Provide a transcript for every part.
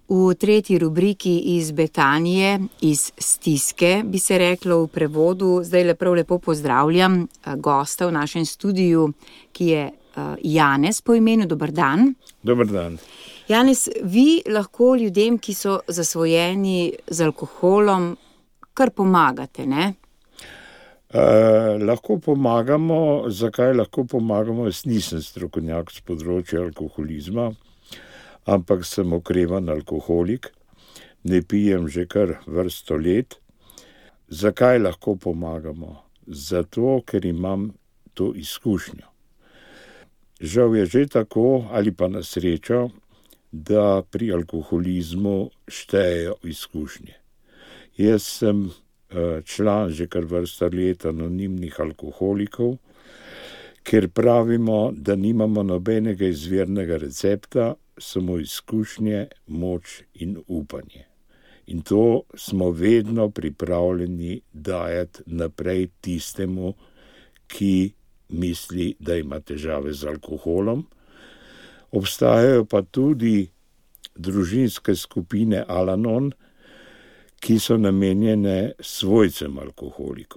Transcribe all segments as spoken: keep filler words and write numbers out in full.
V tretji rubriki iz Betanije, iz stiske, bi se reklo v prevodu, zdaj lepo lepo pozdravljam gosta v našem studiu, ki je Janez po imenu. Dober dan. Dober dan. Janez, vi lahko ljudem, ki so zasvojeni z alkoholom, kar pomagate, ne? Uh, lahko pomagamo. Zakaj lahko pomagamo? Jaz nisem strokovnjak s področja alkoholizma, ampak sem okrevan alkoholik, ne pijem že kar vrsto let. Zakaj lahko pomagamo? Zato, ker imam to izkušnjo. Žal je že tako, ali pa na srečo, da pri alkoholizmu štejejo izkušnje. Jaz sem član že kar vrsta let anonimnih alkoholikov, ker pravimo, da nimamo nobenega izvirnega recepta, samo izkušnje, moč in upanje. In to smo vedno pripravljeni dajati naprej tistemu, ki misli, da ima težave z alkoholom. Obstajajo pa tudi družinske skupine Al-Anon, ki so namenjene svojcem alkoholikov.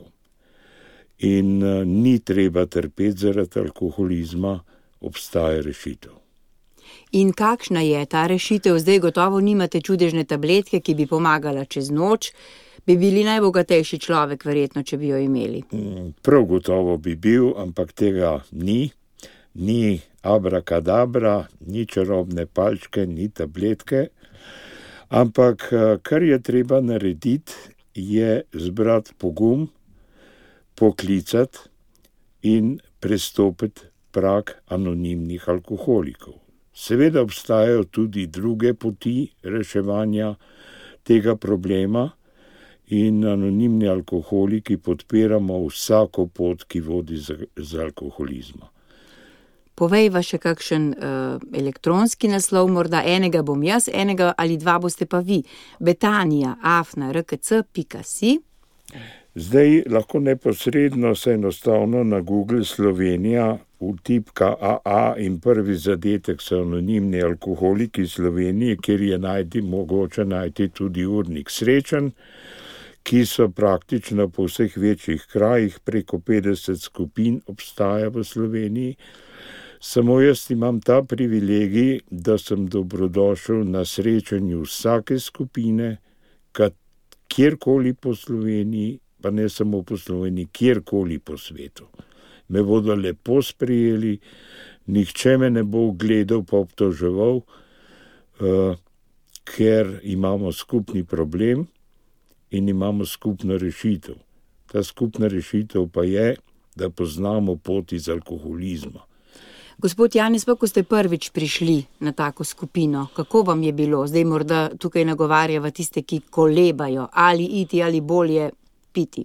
In uh, ni treba trpeti zaradi alkoholizma, obstaja rešitev. In kakšna je ta rešitev? Zdaj gotovo nimate čudežne tabletke, ki bi pomagala čez noč. Bi bili najbogatejši človek, verjetno, če bi jo imeli. Prav gotovo bi bil, ampak tega ni. Ni abrakadabra, ni čarobne palčke, ni tabletke. Ampak kar je treba narediti, je zbrati pogum, poklicati in prestopiti prag anonimnih alkoholikov. Seveda obstajajo tudi druge poti reševanja tega problema in anonimni alkoholiki podpiramo vsako pot, ki vodi z alkoholizma. Povejva še kakšen uh, elektronski naslov, morda enega bom jaz, enega ali dva boste pa vi. Betanija afna r k c pika si. Zdaj lahko neposredno se enostavno na Google Slovenija vtipka A A in prvi zadetek so anonimni alkoholiki Slovenije, kjer je najti, mogoče najti tudi urnik srečanj, ki so praktično po vseh večjih krajih, preko petdeset skupin obstaja v Sloveniji. Samo jaz imam ta privilegij, da sem dobrodošel na srečanju vsake skupine, kjerkoli po Sloveniji, pa ne samo po Sloveniji, kjerkoli po svetu. Me bodo lepo sprejeli, nihče me ne bo gledal pa obtoževal, uh, ker imamo skupni problem in imamo skupno rešitev. Ta skupna rešitev pa je, da poznamo pot iz alkoholizma. Gospod Janez, pa ko ste prvič prišli na tako skupino, kako vam je bilo? Zdaj morda tukaj nagovarjava tiste, ki kolebajo, ali iti ali bolje piti.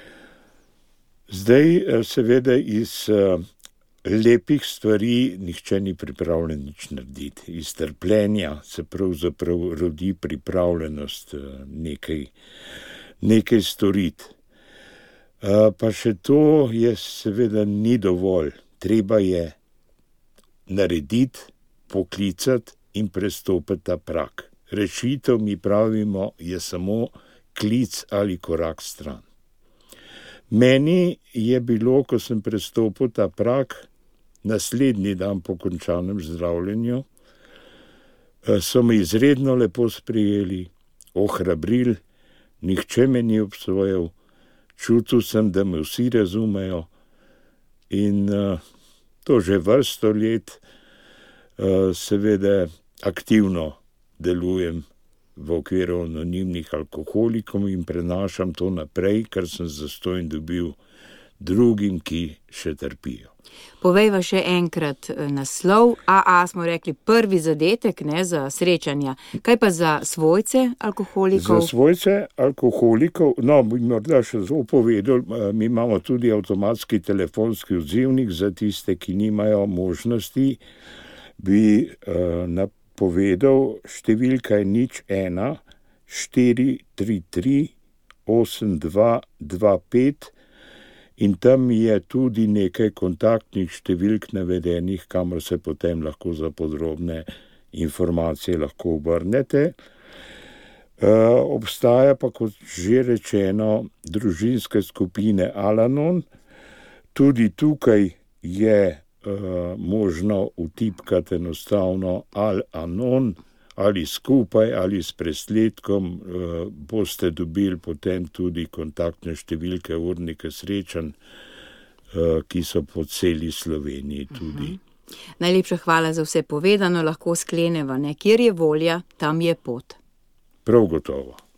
Zdaj seveda iz uh, lepih stvari nihče ni pripravljen nič narediti. Iz trpljenja se pravzaprav rodi pripravljenost uh, nekaj, nekaj storiti. Uh, pa še to je seveda ni dovolj. Treba je narediti, poklicati in prestopiti ta prag. Rešitev, mi pravimo, je samo klic ali korak stran. Meni je bilo, ko sem prestopil ta prag, naslednji dan po končanem zdravljenju, so me izredno lepo sprejeli, ohrabrili, nihče me ni obsojal, čutil sem, da me vsi razumejo in uh, to že vrsto let uh, seveda aktivno delujem v okviru anonimnih alkoholikov in prenašam to naprej, kar sem zastonj dobil drugim, ki še trpijo. Povejva še enkrat naslov. A A smo rekli prvi zadetek, ne, za srečanja. Kaj pa za svojce alkoholikov? Za svojce alkoholikov, no, bi morda še zelo povedal, mi imamo tudi avtomatski telefonski odzivnik za tiste, ki nimajo možnosti, bi uh, napovedal, številka je nič ena štiri tri tri osem dva dva pet in tam je tudi nekaj kontaktnih številk navedenih, kamor se potem lahko za podrobne informacije lahko obrnete. Obstaja pa, kot že rečeno, družinske skupine Al-Anon. Tudi tukaj je možno vtipkati enostavno Al-Anon ali skupaj ali s presledkom, boste dobili potem tudi kontaktne številke urnike srečanj, ki so po celi Sloveniji tudi. Mhm. Najlepša hvala za vse povedano, lahko skleneva, ne, kjer je volja, tam je pot. Prav gotovo.